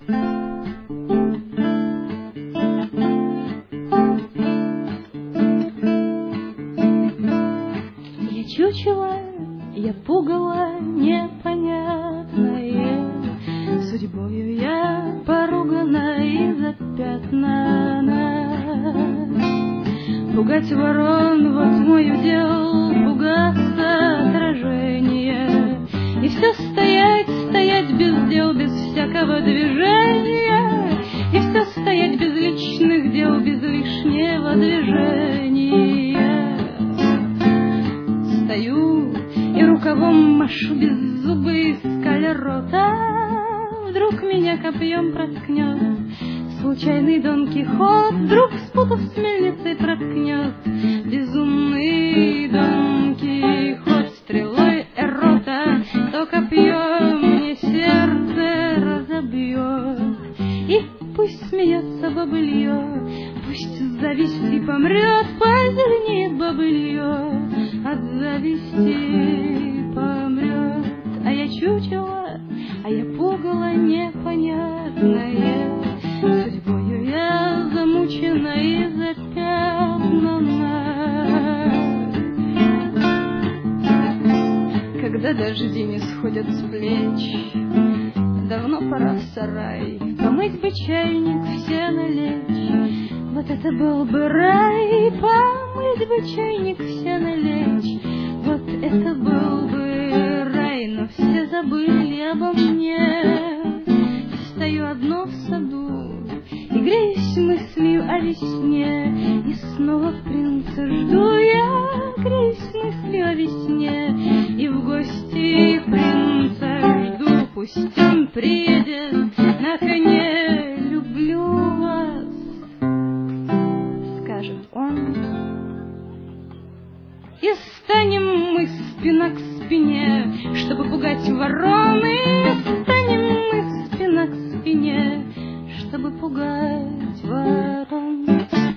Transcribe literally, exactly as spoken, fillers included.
Я чучело, я пугало непонятное, судьбою я поругана и запятнана. Пугать ворон, вот мой удел, пугаться отражения, и все стоять, стоять без дел, без всякого движения, и все стоять без личных дел, без лишнего движения. Стою и рукавом машу без зубы из рота, вдруг меня копьем проткнет случайный Дон Кихот, вдруг спутав с мельницей проткнет безумный Дон Кихот. Стрелой эрота то копьем мне сердце разобьет, и пусть смеется бобылье, пусть с зависти помрет, позеленеет бобылье, от зависти помрет. А я чучело, а я пугало непонятное, судьбою я замучена и запятнана. Когда дожди не сходят с плеч, давно пора в сарай, помыть бы чайник, все налечь. Вот это был бы рай, помыть бы чайник, все налечь. Вот это был бы рай, но все забыли обо мне. Стою одно в саду и греюсь мыслью о весне, и снова принца жду я, греюсь мыслью о весне, и в гости принца жду. Пусть он приедет на коне, люблю вас, скажет он, и станем мы спина к спине, чтобы пугать ворон.